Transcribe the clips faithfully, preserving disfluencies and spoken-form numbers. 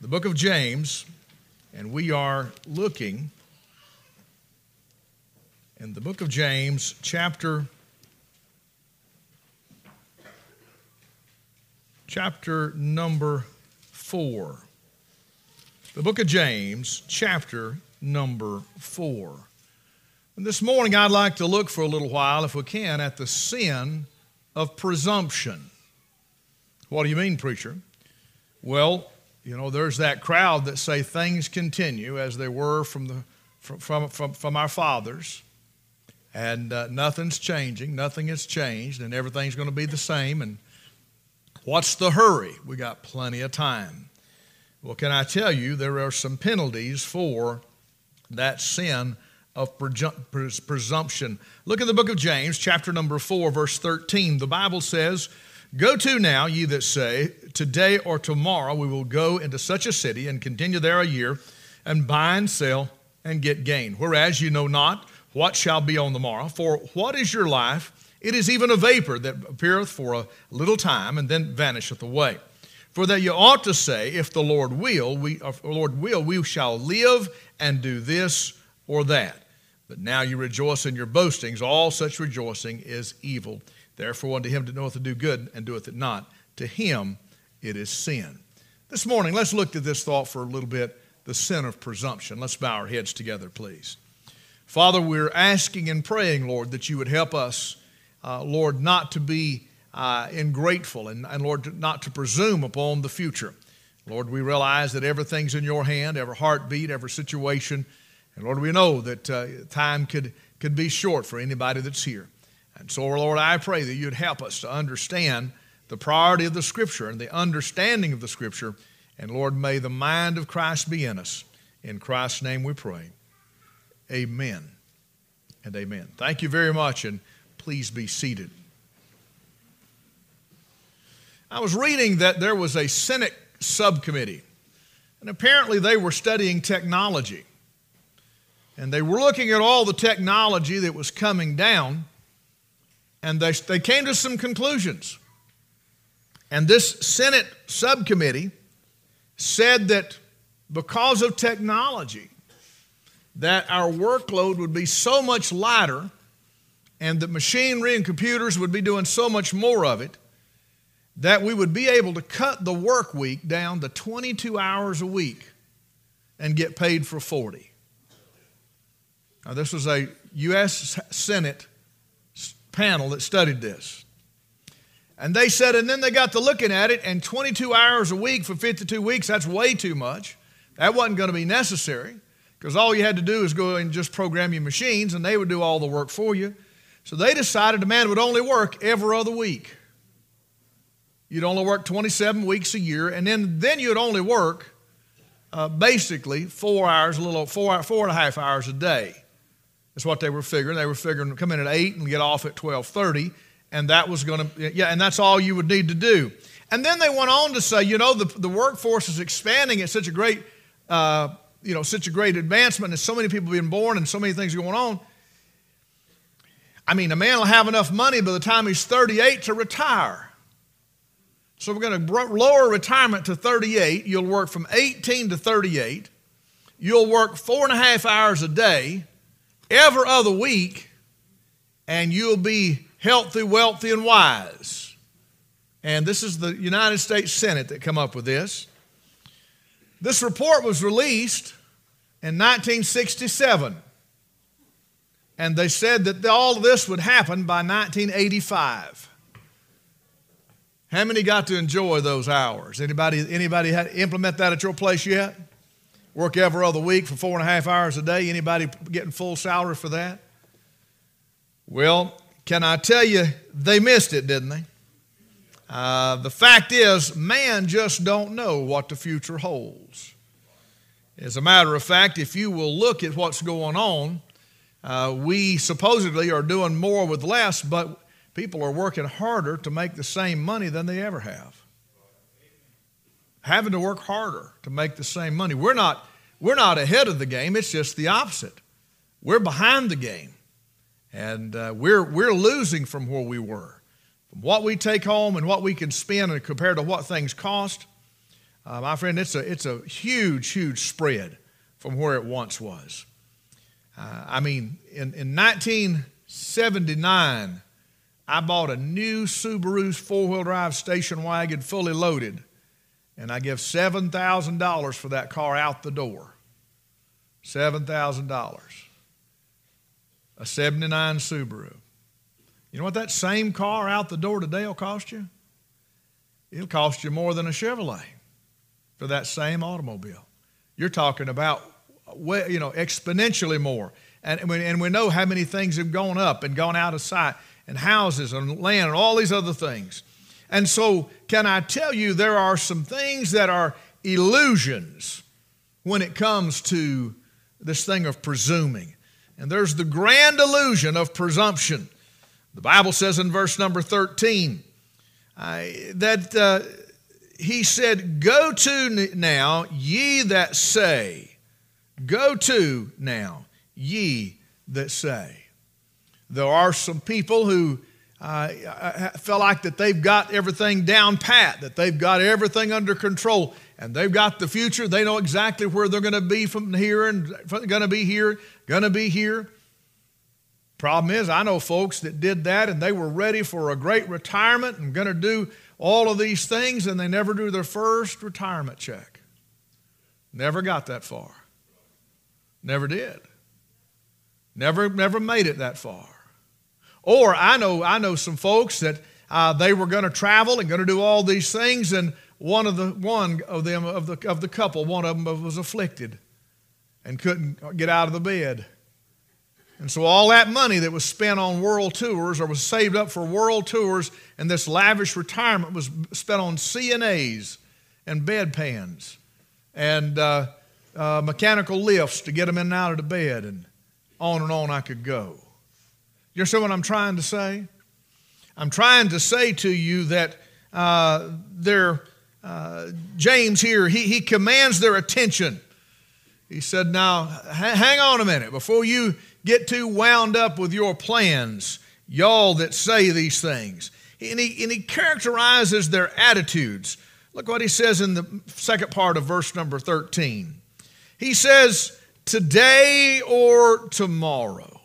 the book of James, and we are looking in the book of James, chapter, chapter number four. The book of James, chapter number four. And this morning I'd like to look for a little while, if we can, at the sin of presumption. What do you mean, preacher? Well, you know, there's that crowd that say things continue as they were from the from from from, from our fathers, and uh, nothing's changing, nothing has changed, and everything's going to be the same. And what's the hurry? We got plenty of time. Well, can I tell you, there are some penalties for that sin of presumption. Look at the book of James, chapter number four, verse thirteen. The Bible says, "Go to now, ye that say, today or tomorrow we will go into such a city and continue there a year, and buy and sell and get gain. Whereas you know not what shall be on the morrow. For what is your life? It is even a vapor that appeareth for a little time and then vanisheth away. For that you ought to say, if the Lord will, we, if the Lord will, we shall live and do this or that. But now you rejoice in your boastings. All such rejoicing is evil. Therefore unto him that knoweth to do good and doeth it not, to him it is sin." This morning, let's look at this thought for a little bit, the sin of presumption. Let's bow our heads together, please. Father, we're asking and praying, Lord, that you would help us, uh, Lord, not to be uh, ingrateful and, and, Lord, not to presume upon the future. Lord, we realize that everything's in your hand, every heartbeat, every situation. And, Lord, we know that uh, time could, could be short for anybody that's here. And so, Lord, I pray that you'd help us to understand the priority of the Scripture and the understanding of the Scripture. And, Lord, may the mind of Christ be in us. In Christ's name we pray. Amen and amen. Thank you very much, and please be seated. I was reading that there was a Senate subcommittee, and apparently they were studying technology. And they were looking at all the technology that was coming down, and they, they came to some conclusions. And this Senate subcommittee said that because of technology, that our workload would be so much lighter, and that machinery and computers would be doing so much more of it, that we would be able to cut the work week down to twenty-two hours a week and get paid for forty. Now, this was a U S Senate panel that studied this. And they said, and then they got to looking at it, and twenty-two hours a week for fifty-two weeks, that's way too much. That wasn't going to be necessary, because all you had to do is go and just program your machines, and they would do all the work for you. So they decided a man would only work every other week. You'd only work twenty-seven weeks a year, and then, then you'd only work uh, basically four hours, a little four, four and a half hours a day. That's what they were figuring. They were figuring to come in at eight and get off at twelve thirty, and that was going to, yeah, and that's all you would need to do. And then they went on to say, you know, the, the workforce is expanding at such a great, uh, you know, such a great advancement, and so many people being born and so many things going on. I mean, a man will have enough money by the time he's thirty-eight to retire. So we're going to lower retirement to thirty-eight. You'll work from eighteen to thirty-eight. You'll work four and a half hours a day, every other week, and you'll be healthy, wealthy, and wise. And this is the United States Senate that come up with this. This report was released in nineteen sixty-seven. And they said that all of this would happen by nineteen eighty-five. How many got to enjoy those hours? Anybody, anybody had implement that at your place yet? Work every other week for four and a half hours a day? Anybody getting full salary for that? Well, can I tell you, they missed it, didn't they? Uh, the fact is, man just don't know what the future holds. As a matter of fact, if you will look at what's going on, uh, we supposedly are doing more with less, but people are working harder to make the same money than they ever have. Having to work harder to make the same money. We're not, we're not ahead of the game. It's just the opposite. We're behind the game. And uh, we're, we're losing from where we were. From what we take home and what we can spend and compared to what things cost, Uh, my friend, it's a, it's a huge, huge spread from where it once was. Uh, I mean, in, in nineteen seventy-nine, I bought a new Subaru four-wheel drive station wagon fully loaded, and I give seven thousand dollars for that car out the door. seven thousand dollars. A seventy-nine Subaru. You know what that same car out the door today will cost you? It'll cost you more than a Chevrolet for that same automobile. You're talking about, you know, exponentially more. And we, and we know how many things have gone up and gone out of sight, and houses and land and all these other things. And so can I tell you, there are some things that are illusions when it comes to this thing of presuming. And there's the grand illusion of presumption. The Bible says in verse number thirteen uh, that uh, he said, "Go to now, ye that say, go to now, ye that say." There are some people who uh, feel like that they've got everything down pat, that they've got everything under control, and they've got the future. They know exactly where they're going to be from here and going to be here, going to be here. Problem is, I know folks that did that, and they were ready for a great retirement and going to do all of these things, and they never drew their first retirement check. Never got that far. Never did. Never, never made it that far. Or I know, I know some folks that uh, they were going to travel and going to do all these things, and one of the one of them of the of the couple, one of them was afflicted and couldn't get out of the bed. And so all that money that was spent on world tours or was saved up for world tours and this lavish retirement was spent on C N As and bedpans and uh, uh, mechanical lifts to get them in and out of the bed, and on and on I could go. You understand what I'm trying to say? I'm trying to say to you that uh, there, uh, James here, he, he commands their attention. He said, now, ha- hang on a minute. Before you get too wound up with your plans, y'all that say these things. And he, and he characterizes their attitudes. Look what he says in the second part of verse number thirteen. He says, today or tomorrow.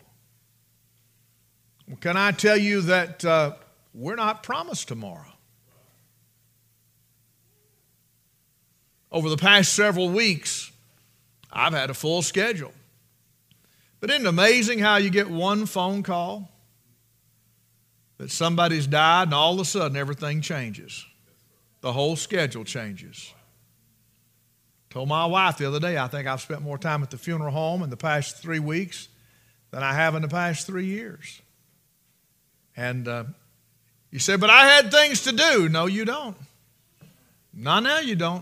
Well, can I tell you that uh, we're not promised tomorrow? Over the past several weeks, I've had a full schedule. But isn't it amazing how you get one phone call that somebody's died and all of a sudden everything changes? The whole schedule changes. Told my wife the other day, I think I've spent more time at the funeral home in the past three weeks than I have in the past three years. And uh, you say, but I had things to do. No, you don't. Not now you don't.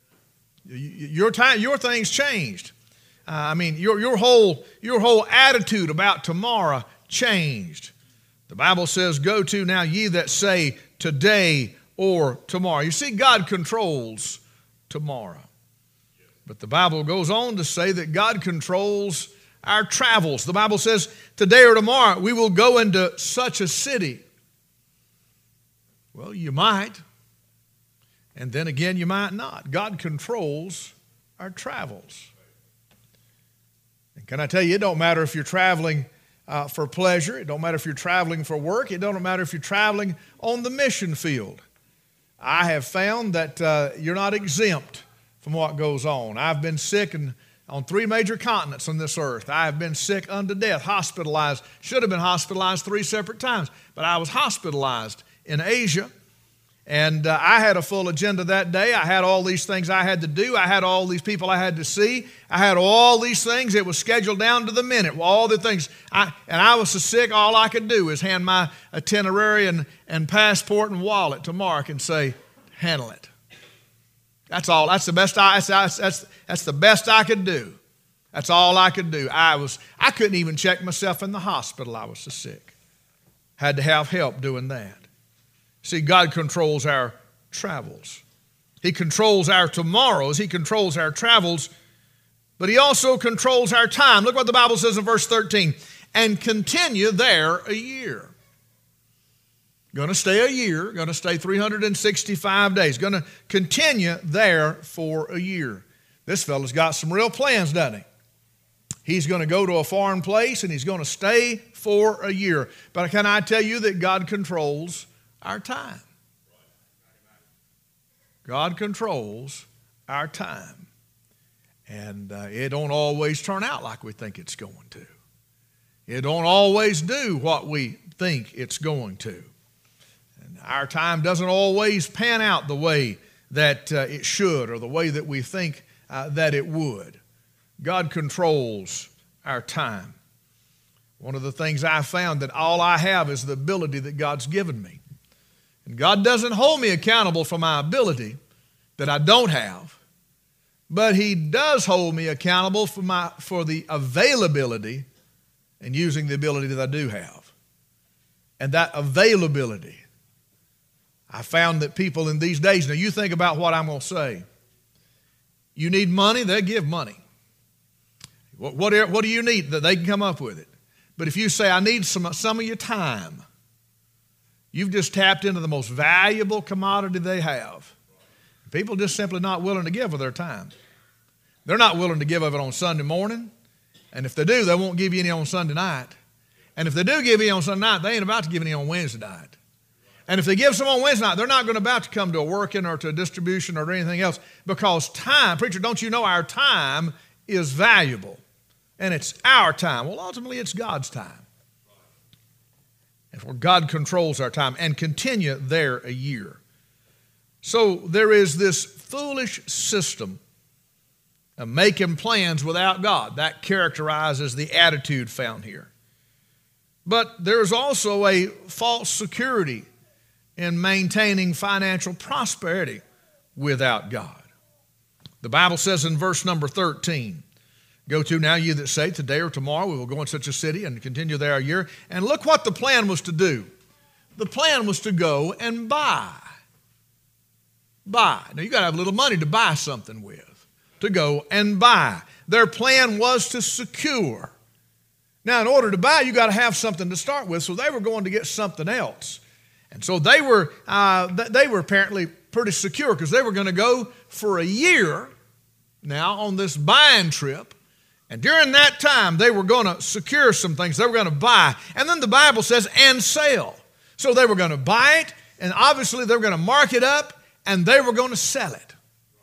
Your time, your things changed. Uh, I mean, your, your, whole, your whole attitude about tomorrow changed. The Bible says, go to now ye that say today or tomorrow. You see, God controls tomorrow. But the Bible goes on to say that God controls our travels. The Bible says today or tomorrow we will go into such a city. Well, you might. And then again, you might not. God controls our travels. And can I tell you, it don't matter if you're traveling uh, for pleasure. It don't matter if you're traveling for work. It don't matter if you're traveling on the mission field. I have found that uh, you're not exempt from what goes on. I've been sick and on three major continents on this earth. I have been sick unto death, hospitalized. Should have been hospitalized three separate times, but I was hospitalized in Asia. And uh, I had a full agenda that day. I had all these things I had to do. I had all these people I had to see. I had all these things. It was scheduled down to the minute. All the things. I, and I was so sick, all I could do is hand my itinerary and, and passport and wallet to Mark and say, handle it. That's all. That's the best I, that's, that's, that's the best I could do. That's all I could do. I was, I couldn't even check myself in the hospital. I was so sick. Had to have help doing that. See, God controls our travels. He controls our tomorrows. He controls our travels. But He also controls our time. Look what the Bible says in verse thirteen. And continue there a year. Going to stay a year, going to stay three hundred sixty-five days, going to continue there for a year. This fellow's got some real plans, doesn't he? He's going to go to a foreign place and he's going to stay for a year. But can I tell you that God controls our time? God controls our time. And uh, it don't always turn out like we think it's going to. It don't always do what we think it's going to. And our time doesn't always pan out the way that uh, it should or the way that we think uh, that it would. God controls our time. One of the things I found that all I have is the ability that God's given me. And God doesn't hold me accountable for my ability that I don't have, but He does hold me accountable for my for the availability and using the ability that I do have. And that availability, I found that people in these days, now you think about what I'm going to say. You need money, they give money. What, what, what do you need? That they can come up with it. But if you say, I need some, some of your time, you've just tapped into the most valuable commodity they have. People are just simply not willing to give of their time. They're not willing to give of it on Sunday morning. And if they do, they won't give you any on Sunday night. And if they do give you on Sunday night, they ain't about to give any on Wednesday night. And if they give some on Wednesday night, they're not going to about to come to a working or to a distribution or anything else, because time, preacher, don't you know our time is valuable? And it's our time. Well, ultimately, it's God's time. And for God controls our time and continue there a year. So there is this foolish system of making plans without God. That characterizes the attitude found here. But there's also a false security in maintaining financial prosperity without God. The Bible says in verse number thirteen, go to now you that say, today or tomorrow we will go in such a city and continue there a year. And look what the plan was to do. The plan was to go and buy. Buy. Now you got to have a little money to buy something with, to go and buy. Their plan was to secure. Now in order to buy, you got to have something to start with, so they were going to get something else. And so they were, uh, they were apparently pretty secure because they were going to go for a year now on this buying trip. And during that time, they were going to secure some things. They were going to buy. And then the Bible says, and sell. So they were going to buy it, and obviously they were going to mark it up, and they were going to sell it.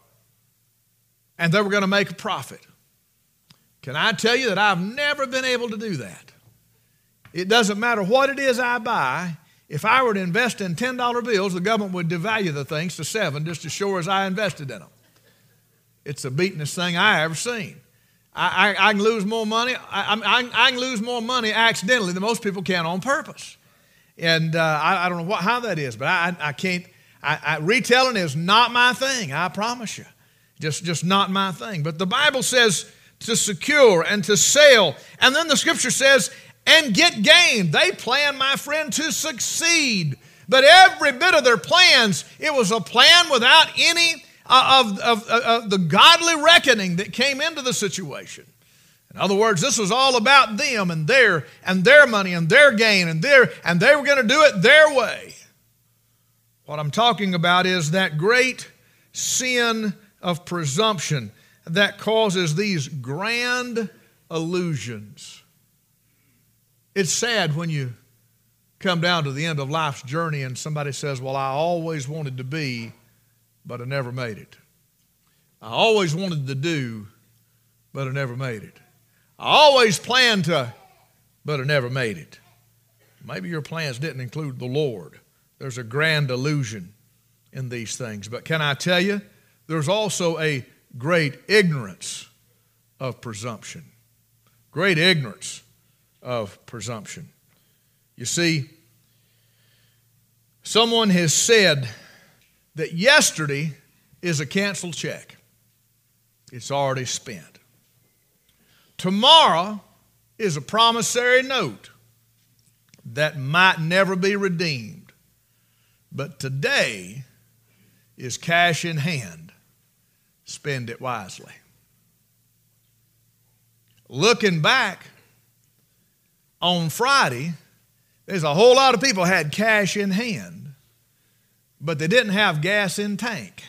And they were going to make a profit. Can I tell you that I've never been able to do that? It doesn't matter what it is I buy. If I were to invest in ten dollar bills, the government would devalue the things to seven just as sure as I invested in them. It's the beatenest thing I ever seen. I, I, I can lose more money. I, I, I can lose more money accidentally than most people can on purpose. And uh, I, I don't know what, how that is, but I, I can't. I, I, retailing is not my thing, I promise you. Just, just not my thing. But the Bible says to secure and to sell. And then the Scripture says, and get gain. They planned, my friend, to succeed. But every bit of their plans, it was a plan without any of, of, of, of the godly reckoning that came into the situation. In other words, this was all about them and their and their money and their gain and their and they were going to do it their way. What I'm talking about is that great sin of presumption that causes these grand illusions. It's sad when you come down to the end of life's journey and somebody says, well, I always wanted to be, but I never made it. I always wanted to do, but I never made it. I always planned to, but I never made it. Maybe your plans didn't include the Lord. There's a grand illusion in these things. But can I tell you, there's also a great ignorance of presumption. Great ignorance of presumption. You see, someone has said that yesterday is a canceled check. It's already spent. Tomorrow is a promissory note that might never be redeemed. But today is cash in hand. Spend it wisely. Looking back on Friday, There's a whole lot of people had cash in hand, but they didn't have gas in tank.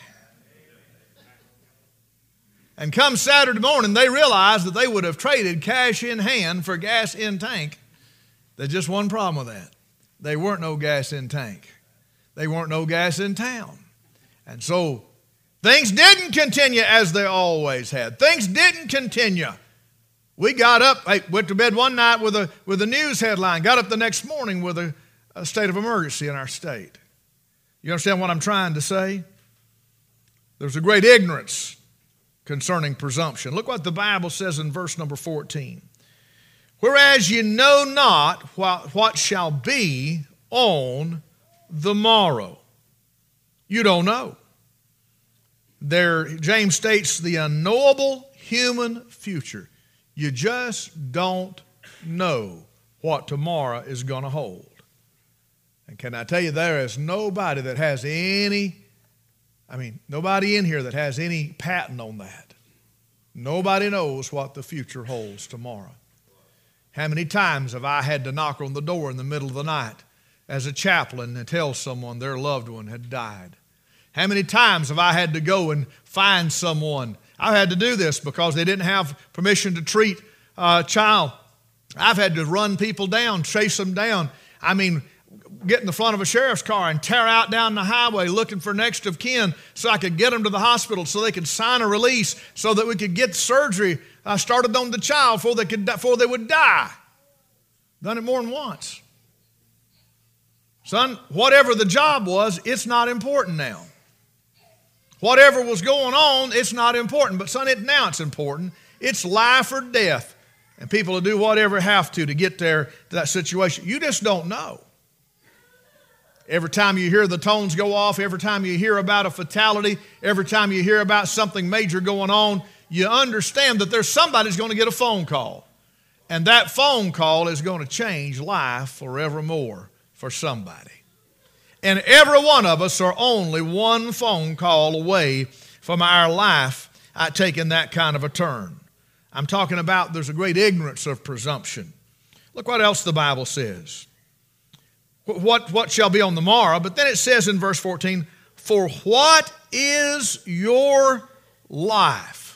And come Saturday morning, they realized that they would have traded cash in hand for gas in tank. There's just one problem with that. There weren't no gas in tank. They weren't no gas in town. And so things didn't continue as they always had. Things didn't continue. We got up, hey, went to bed one night with a, with a news headline, got up the next morning with a, a state of emergency in our state. You understand what I'm trying to say? There's a great ignorance concerning presumption. Look what the Bible says in verse number fourteen. Whereas you know not what, what shall be on the morrow. You don't know. There, James states the unknowable human future. You just don't know what tomorrow is going to hold. And can I tell you, there is nobody that has any, I mean, nobody in here that has any patent on that. Nobody knows what the future holds tomorrow. How many times have I had to knock on the door in the middle of the night as a chaplain and tell someone their loved one had died? How many times have I had to go and find someone? I've had to do this because they didn't have permission to treat a child. I've had to run people down, chase them down. I mean, get in the front of a sheriff's car and tear out down the highway looking for next of kin so I could get them to the hospital so they could sign a release so that we could get surgery uh, started on the child before they, could, before they would die. Done it more than once. Son, whatever the job was, it's not important now. Whatever was going on, it's not important. But son, it, now it's important. It's life or death. And people will do whatever have to to get there to that situation. You just don't know. Every time you hear the tones go off, every time you hear about a fatality, every time you hear about something major going on, you understand that there's somebody who's going to get a phone call. And that phone call is going to change life forevermore for somebody. And every one of us are only one phone call away from our life uh, taking that kind of a turn. I'm talking about there's a great ignorance of presumption. Look what else the Bible says. What, what shall be on the morrow? But then it says in verse fourteen, for what is your life?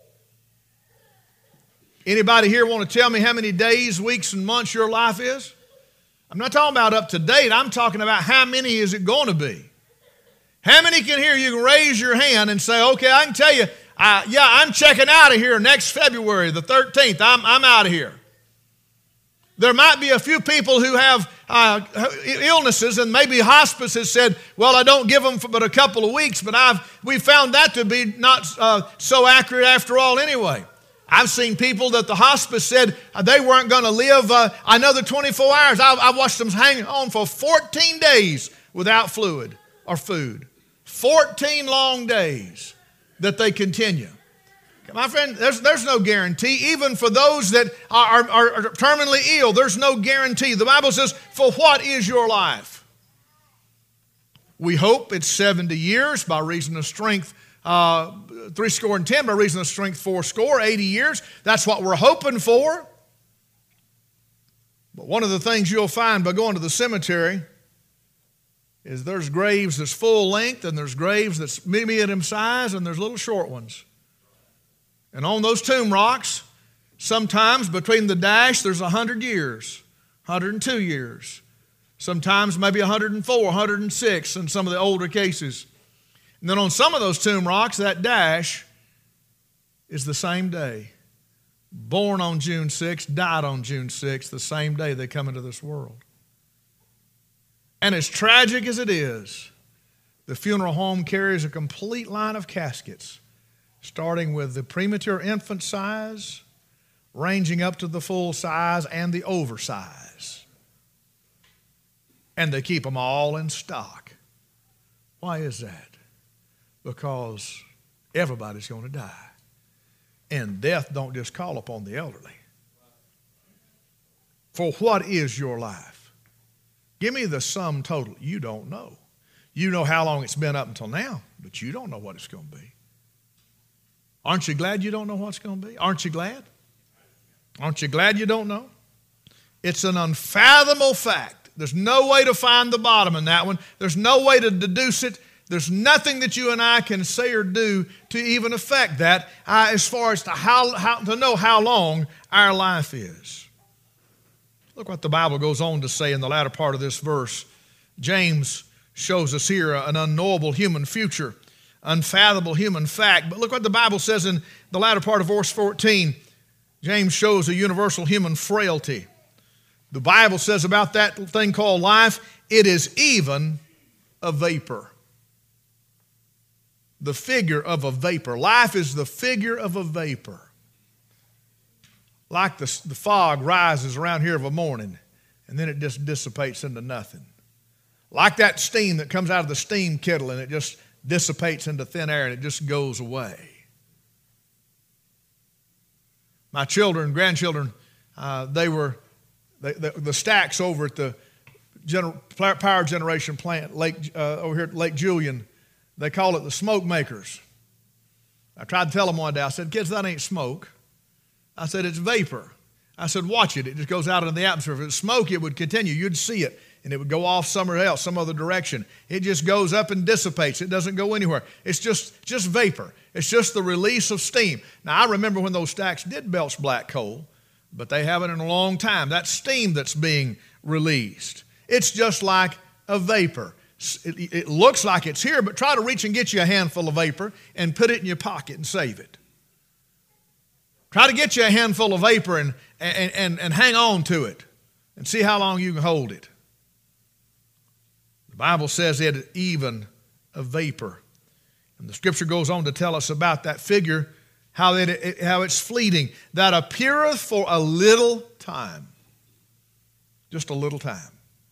Anybody here want to tell me how many days, weeks, and months your life is? I'm not talking about up to date. I'm talking about how many is it going to be? How many can hear you can raise your hand and say, okay, I can tell you, uh, yeah, I'm checking out of here next February the thirteenth. I'm, I'm out of here. There might be a few people who have uh, illnesses, and maybe hospice has said, well, I don't give them for but a couple of weeks, but I've we found that to be not uh, so accurate after all anyway. I've seen people that the hospice said they weren't going to live uh, another twenty-four hours. I, I watched them hang on for fourteen days without fluid or food. fourteen long days that they continue. My friend, there's, there's no guarantee. Even for those that are, are, are terminally ill, there's no guarantee. The Bible says, for what is your life? We hope it's seventy years by reason of strength, uh, three score and ten by reason of strength, four score, eighty years. That's what we're hoping for. But one of the things you'll find by going to the cemetery is there's graves that's full length, and there's graves that's medium size, and there's little short ones. And on those tomb rocks, sometimes between the dash, there's one hundred years, one hundred two years. Sometimes maybe one hundred four, one hundred six in some of the older cases. And then on some of those tomb rocks, that dash is the same day. Born on June sixth, died on June sixth, the same day they come into this world. And as tragic as it is, the funeral home carries a complete line of caskets, starting with the premature infant size, ranging up to the full size and the oversize. And they keep them all in stock. Why is that? Because everybody's going to die. And death don't just call upon the elderly. For what is your life? Give me the sum total. You don't know. You know how long it's been up until now, but you don't know what it's going to be. Aren't you glad you don't know what's going to be? Aren't you glad? Aren't you glad you don't know? It's an unfathomable fact There's no way to find the bottom in that one. There's no way to deduce it. There's nothing that you and I can say or do to even affect that uh, as far as to, how, how, to know how long our life is. Look what the Bible goes on to say in the latter part of this verse. James shows us here an unknowable human future, unfathomable human fact. But look what the Bible says in the latter part of verse fourteen. James shows a universal human frailty. The Bible says about that thing called life, it is even a vapor. The figure of a vapor. Life is the figure of a vapor. Like the, the fog rises around here of a morning, and then it just dissipates into nothing. Like that steam that comes out of the steam kettle, and it just dissipates into thin air, and it just goes away. My children, grandchildren, uh, they were, they, the, the stacks over at the gener, power generation plant Lake, uh, over here at Lake Julian, they call it the smoke makers. I tried to tell them one day, I said, kids, that ain't smoke. I said, it's vapor. I said, watch it. It just goes out into the atmosphere. If it's smoke, it would continue. You'd see it, and it would go off somewhere else, some other direction. It just goes up and dissipates. It doesn't go anywhere. It's just, just vapor. It's just the release of steam. Now, I remember when those stacks did belch black coal, but they haven't in a long time. That's steam that's being released. It's just like a vapor. It, it looks like it's here, but try to reach and get you a handful of vapor and put it in your pocket and save it. Try to get you a handful of vapor and, and, and, and hang on to it and see how long you can hold it. The Bible says it even a vapor. And the Scripture goes on to tell us about that figure, how, it, it, how it's fleeting, that appeareth for a little time. Just a little time.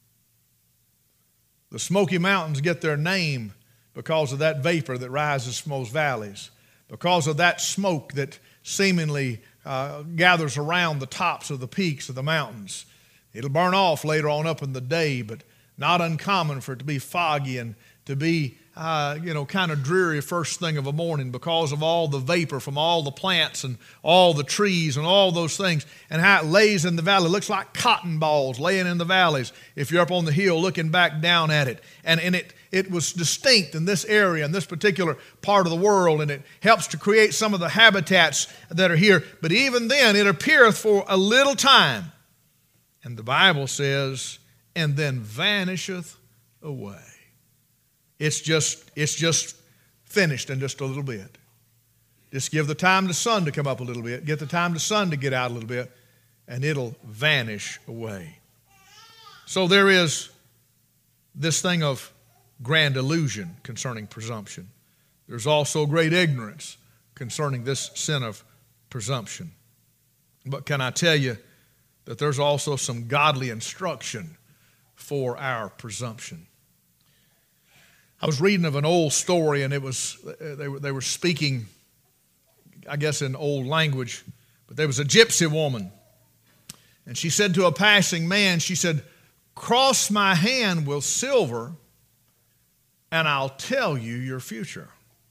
The Smoky Mountains get their name because of that vapor that rises from those valleys, because of that smoke that seemingly uh, gathers around the tops of the peaks of the mountains. It'll burn off later on up in the day, but not uncommon for it to be foggy and to be, uh, you know, kind of dreary first thing of a morning because of all the vapor from all the plants and all the trees and all those things, and how it lays in the valley. It looks like cotton balls laying in the valleys if you're up on the hill looking back down at it. And, and it, it was distinct in this area, in this particular part of the world, and it helps to create some of the habitats that are here. But even then, it appeareth for a little time. And the Bible says, and then vanisheth away. It's just, it's just finished in just a little bit. Just give the time to the sun to come up a little bit. Get the time to the sun to get out a little bit, and it'll vanish away. So there is this thing of grand illusion concerning presumption. There's also great ignorance concerning this sin of presumption. But can I tell you that there's also some godly instruction for our presumption? I was reading of an old story, and it was they were, they were speaking, I guess, in old language, but there was a gypsy woman, and she said to a passing man, she said, "Cross my hand with silver, and I'll tell you your future."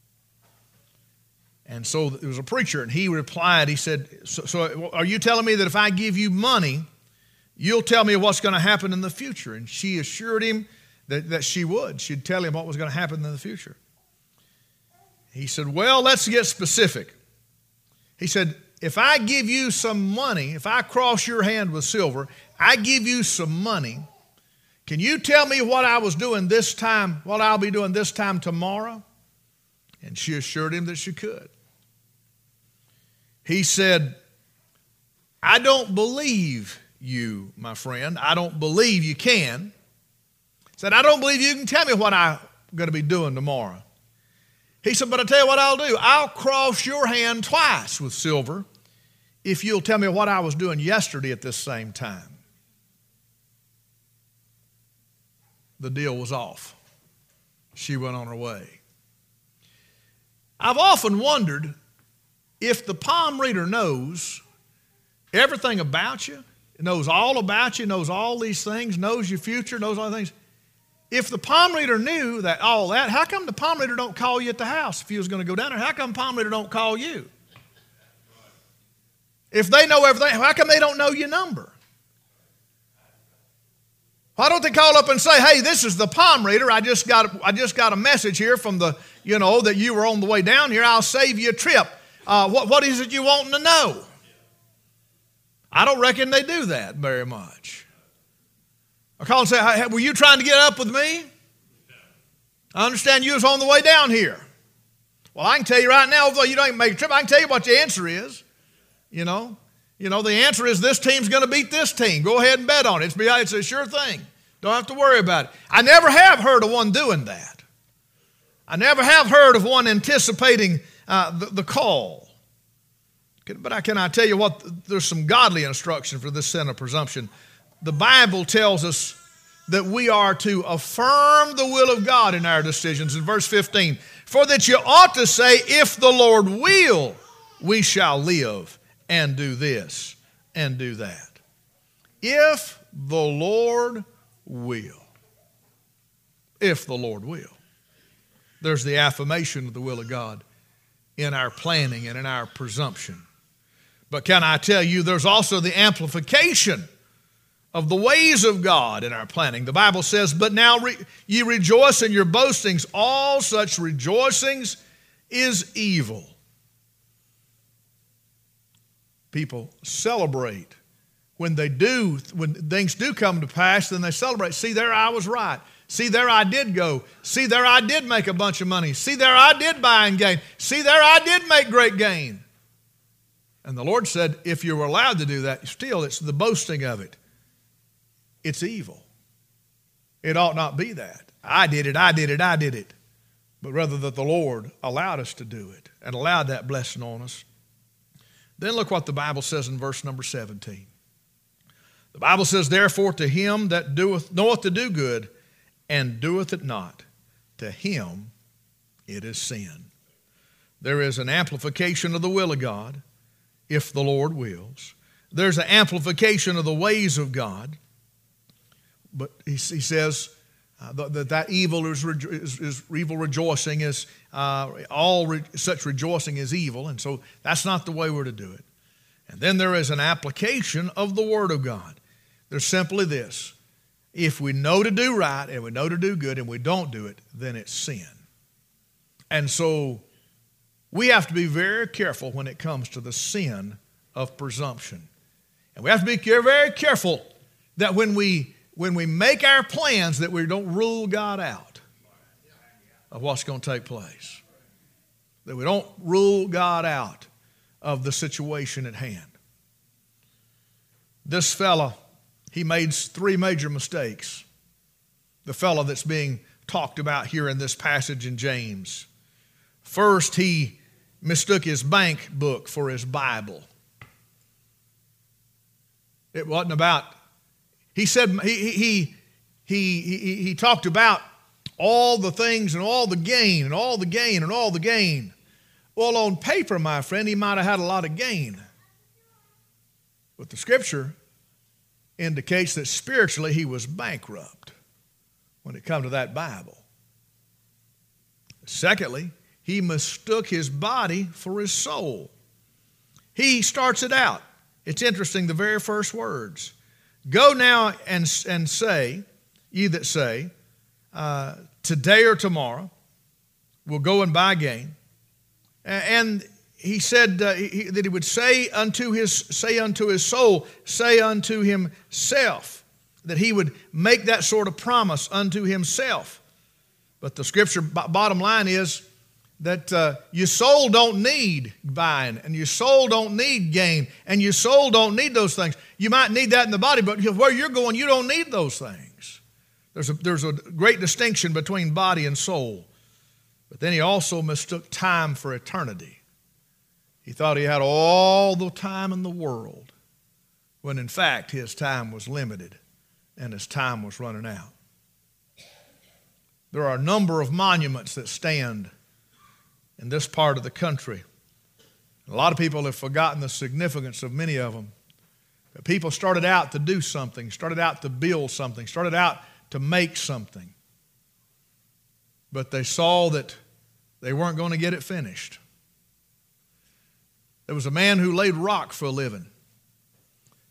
And so there was a preacher, and he replied, he said, so, so are you telling me that if I give you money, you'll tell me what's going to happen in the future? And she assured him that, that she would. She'd tell him what was going to happen in the future. He said, well, let's get specific. He said, if I give you some money, if I cross your hand with silver, I give you some money, can you tell me what I was doing this time, what I'll be doing this time tomorrow? And she assured him that she could. He said, I don't believe you, my friend. I don't believe you can. He said, I don't believe you can tell me what I'm going to be doing tomorrow. He said, but I'll tell you what I'll do. I'll cross your hand twice with silver if you'll tell me what I was doing yesterday at this same time. The deal was off. She went on her way. I've often wondered if the palm reader knows everything about you, knows all about you, knows all these things, knows your future, knows all these things. If the palm reader knew that all that, how come the palm reader don't call you at the house if he was going to go down there? How come the palm reader don't call you? If they know everything, how come they don't know your number? Why don't they call up and say, hey, this is the palm reader. I just got, I just got a message here from the, you know, that you were on the way down here. I'll save you a trip. Uh, what, what is it you want to know? I don't reckon they do that very much. I call and say, hey, were you trying to get up with me? I understand you was on the way down here. Well, I can tell you right now, although you don't even make a trip, I can tell you what the answer is. You know, you know, the answer is this team's going to beat this team. Go ahead and bet on it. It's, it's a sure thing. Don't have to worry about it. I never have heard of one doing that. I never have heard of one anticipating uh, the, the call. But I can I tell you what, there's some godly instruction for this sin of presumption. The Bible tells us that we are to affirm the will of God in our decisions. In verse fifteen, for that you ought to say, if the Lord will, we shall live and do this and do that. If the Lord will. If the Lord will. There's the affirmation of the will of God in our planning and in our presumption. But can I tell you, there's also the amplification of the ways of God in our planning. The Bible says, but now re- ye rejoice in your boastings. All such rejoicings is evil. People celebrate when they do, when things do come to pass, then they celebrate. See, there I was right. See, there I did go. See, there I did make a bunch of money. See, there I did buy and gain. See, there I did make great gain. And the Lord said, if you were allowed to do that, still it's the boasting of it. It's evil. It ought not be that. I did it, I did it, I did it. But rather that the Lord allowed us to do it and allowed that blessing on us. Then look what the Bible says in verse number seventeen. The Bible says, therefore to him that doeth, knoweth to do good and doeth it not, to him it is sin. There is an amplification of the will of God, if the Lord wills. There's an amplification of the ways of God. But he, he says uh, that that evil is, is, is evil rejoicing is uh, all re, such rejoicing is evil, and so that's not the way we're to do it. And then there is an application of the Word of God. There's simply this: if we know to do right and we know to do good and we don't do it, then it's sin. And so we have to be very careful when it comes to the sin of presumption, and we have to be very careful that when we When we make our plans, that we don't rule God out of what's going to take place. That we don't rule God out of the situation at hand. This fella, he made three major mistakes. The fella that's being talked about here in this passage in James. First, he mistook his bank book for his Bible. It wasn't about... He said, he, he, he, he, he talked about all the things and all the gain and all the gain and all the gain. Well, on paper, my friend, he might have had a lot of gain. But the Scripture indicates that spiritually he was bankrupt when it comes to that Bible. Secondly, he mistook his body for his soul. He starts it out. It's interesting, the very first words. Go now and, and say, ye that say, uh, today or tomorrow, we'll go and buy gain. And he said uh, he, that he would say unto his say unto his soul, say unto himself, that he would make that sort of promise unto himself. But the Scripture bottom line is that uh, your soul don't need buying, and your soul don't need gain, and your soul don't need those things. You might need that in the body, but where you're going, you don't need those things. There's a, there's a great distinction between body and soul. But then he also mistook time for eternity. He thought he had all the time in the world, when in fact his time was limited and his time was running out. There are a number of monuments that stand in this part of the country. A lot of people have forgotten the significance of many of them. But people started out to do something, started out to build something, started out to make something. But they saw that they weren't going to get it finished. There was a man who laid rock for a living.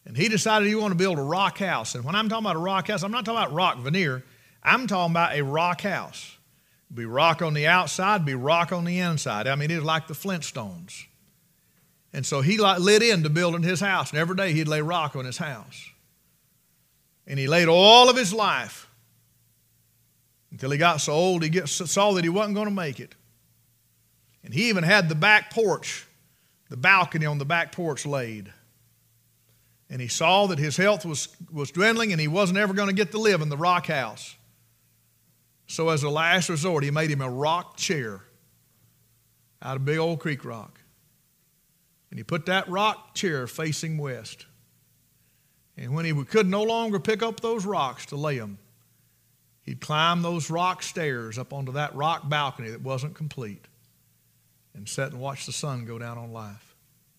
And he decided he wanted to build a rock house. And when I'm talking about a rock house, I'm not talking about rock veneer. I'm talking about a rock house. It'd be rock on the outside, be rock on the inside. I mean, it was like the Flintstones. And so he lit into building his house. And every day he'd lay rock on his house. And he laid all of his life until he got so old he get, saw that he wasn't going to make it. And he even had the back porch, the balcony on the back porch laid. And he saw that his health was, was dwindling and he wasn't ever going to get to live in the rock house. So as a last resort, he made him a rock chair out of big old creek rock. And he put that rock chair facing west. And when he could no longer pick up those rocks to lay them, he'd climb those rock stairs up onto that rock balcony that wasn't complete and sit and watch the sun go down on life.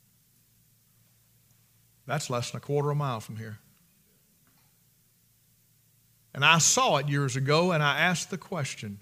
That's less than a quarter of a mile from here. And I saw it years ago, and I asked the question,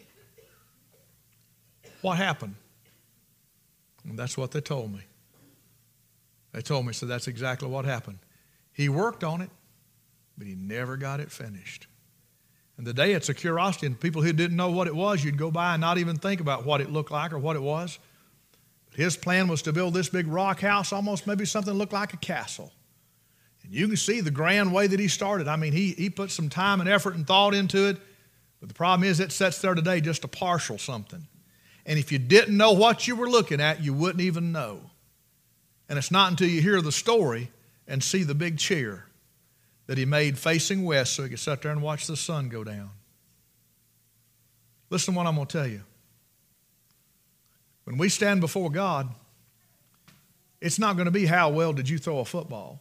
what happened? And that's what they told me. They told me, so that's exactly what happened. He worked on it, but he never got it finished. And today it's a curiosity, and people who didn't know what it was, you'd go by and not even think about what it looked like or what it was. But his plan was to build this big rock house, almost maybe something that looked like a castle. And you can see the grand way that he started. I mean, he, he put some time and effort and thought into it, but the problem is it sits there today just a partial something. And if you didn't know what you were looking at, you wouldn't even know. And it's not until you hear the story and see the big chair that he made facing west so he could sit there and watch the sun go down. Listen to what I'm going to tell you. When we stand before God, it's not going to be how well did you throw a football.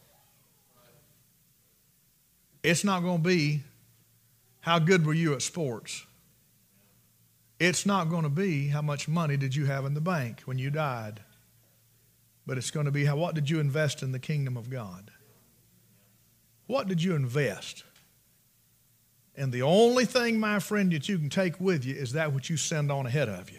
It's not going to be how good were you at sports. It's not going to be how much money did you have in the bank when you died. But it's going to be how, what did you invest in the kingdom of God? What did you invest? And the only thing, my friend, that you can take with you is that which you send on ahead of you.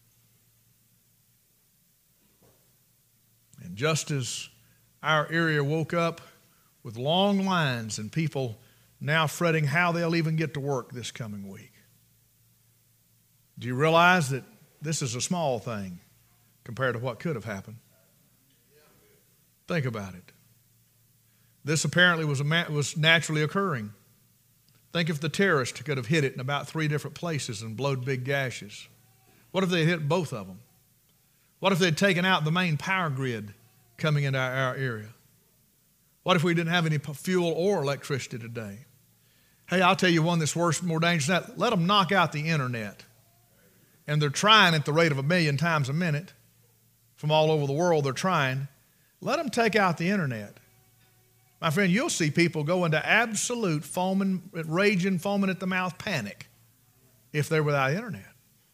And just as our area woke up with long lines and people now fretting how they'll even get to work this coming week, do you realize that this is a small thing compared to what could have happened? Think about it. This apparently was, a, was naturally occurring. Think if the terrorists could have hit it in about three different places and blowed big gashes. What if they hit both of them? What if they'd taken out the main power grid coming into our, our area? What if we didn't have any fuel or electricity today? Hey, I'll tell you one that's worse, more dangerous than that. Let them knock out the internet. And they're trying at the rate of a million times a minute. From all over the world, they're trying. Let them take out the internet. My friend, you'll see people go into absolute foaming, raging, foaming at the mouth panic if they're without internet.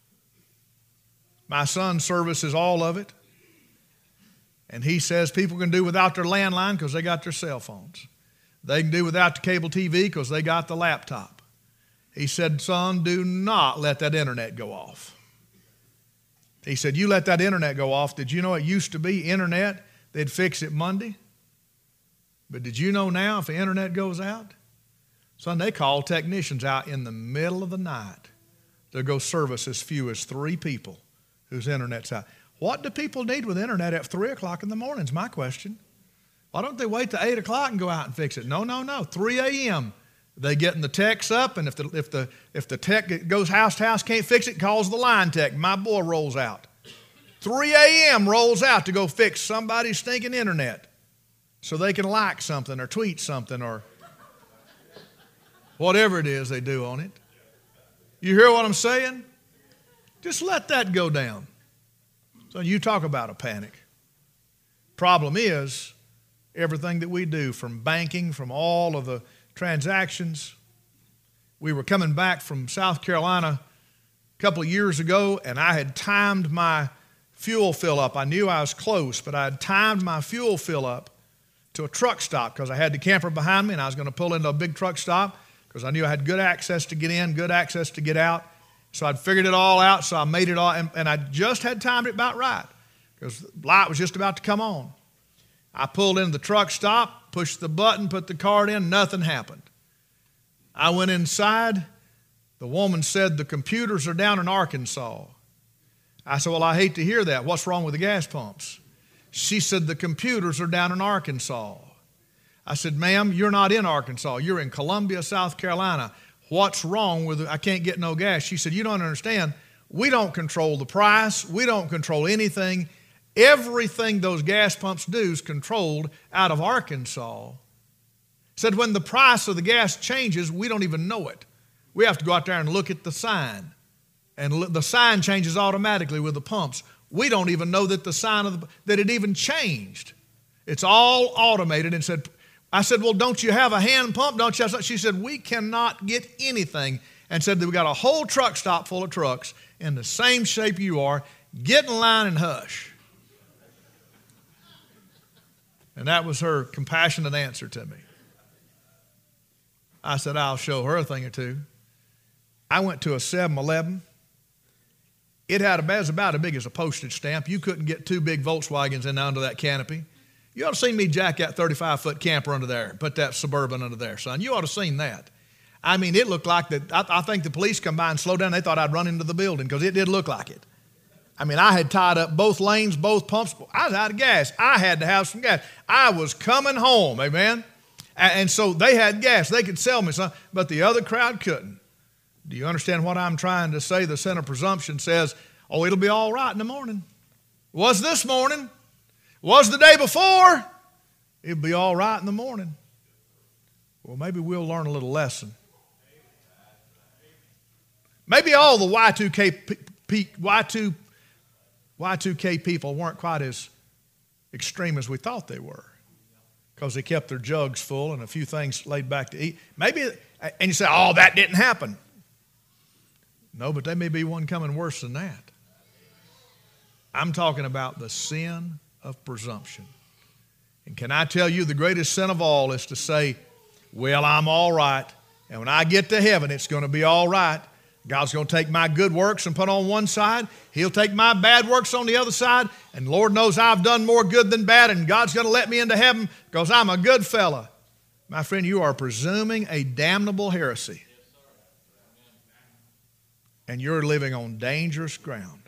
My son services all of it. And he says people can do without their landline because they got their cell phones. They can do without the cable T V because they got the laptop. He said, son, do not let that internet go off. He said, you let that internet go off. Did you know it used to be internet? They'd fix it Monday. But did you know now if the internet goes out? Son, they call technicians out in the middle of the night to go service as few as three people whose internet's out. What do people need with internet at three o'clock in the morning is my question. Why don't they wait till eight o'clock and go out and fix it? No, no, no. three a.m. They getting the techs up, and if the, if the, if the tech goes house to house, can't fix it, calls the line tech. My boy rolls out. three a.m. rolls out to go fix somebody's stinking internet so they can like something or tweet something or whatever it is they do on it. You hear what I'm saying? Just let that go down. So you talk about a panic. Problem is, everything that we do, from banking, from all of the transactions. We were coming back from South Carolina a couple of years ago, and I had timed my fuel fill up. I knew I was close, but I had timed my fuel fill up to a truck stop because I had the camper behind me, and I was going to pull into a big truck stop because I knew I had good access to get in, good access to get out. So I'd figured it all out, so I made it all, and, and I just had timed it about right because the light was just about to come on. I pulled into the truck stop, pushed the button, put the card in, nothing happened. I went inside. The woman said, the computers are down in Arkansas. I said, well, I hate to hear that. What's wrong with the gas pumps? She said, the computers are down in Arkansas. I said, ma'am, you're not in Arkansas. You're in Columbia, South Carolina. What's wrong with it? I can't get no gas. She said, you don't understand. We don't control the price. We don't control anything. Everything those gas pumps do is controlled out of Arkansas. Said when the price of the gas changes, we don't even know it. We have to go out there and look at the sign. And the sign changes automatically with the pumps. We don't even know that the sign of the, that it even changed. It's all automated. And said, I said, well, don't you have a hand pump? Don't you have? She said, we cannot get anything. And said that we got a whole truck stop full of trucks in the same shape you are. Get in line and hush. And that was her compassionate answer to me. I said, I'll show her a thing or two. I went to a seven eleven. It had a, it was about as big as a postage stamp. You couldn't get two big Volkswagens in under that canopy. You ought to seen me jack that thirty-five foot camper under there, put that Suburban under there, son. You ought to seen that. I mean, it looked like that. I, I think the police come by and slowed down. They thought I'd run into the building because it did look like it. I mean, I had tied up both lanes, both pumps. I was out of gas. I had to have some gas. I was coming home, amen? And so they had gas. They could sell me some, but the other crowd couldn't. Do you understand what I'm trying to say? The sin of presumption says, oh, it'll be all right in the morning. Was this morning. Was the day before. It'll be all right in the morning. Well, maybe we'll learn a little lesson. Maybe all the Y two K, Y two, Y two K people weren't quite as extreme as we thought they were, because they kept their jugs full and a few things laid back to eat. Maybe, and you say, oh, that didn't happen. No, but there may be one coming worse than that. I'm talking about the sin of presumption. And can I tell you, the greatest sin of all is to say, well, I'm all right, and when I get to heaven, it's going to be all right. God's going to take my good works and put on one side. He'll take my bad works on the other side. And Lord knows I've done more good than bad, and God's going to let me into heaven because I'm a good fella. My friend, you are presuming a damnable heresy. And you're living on dangerous ground.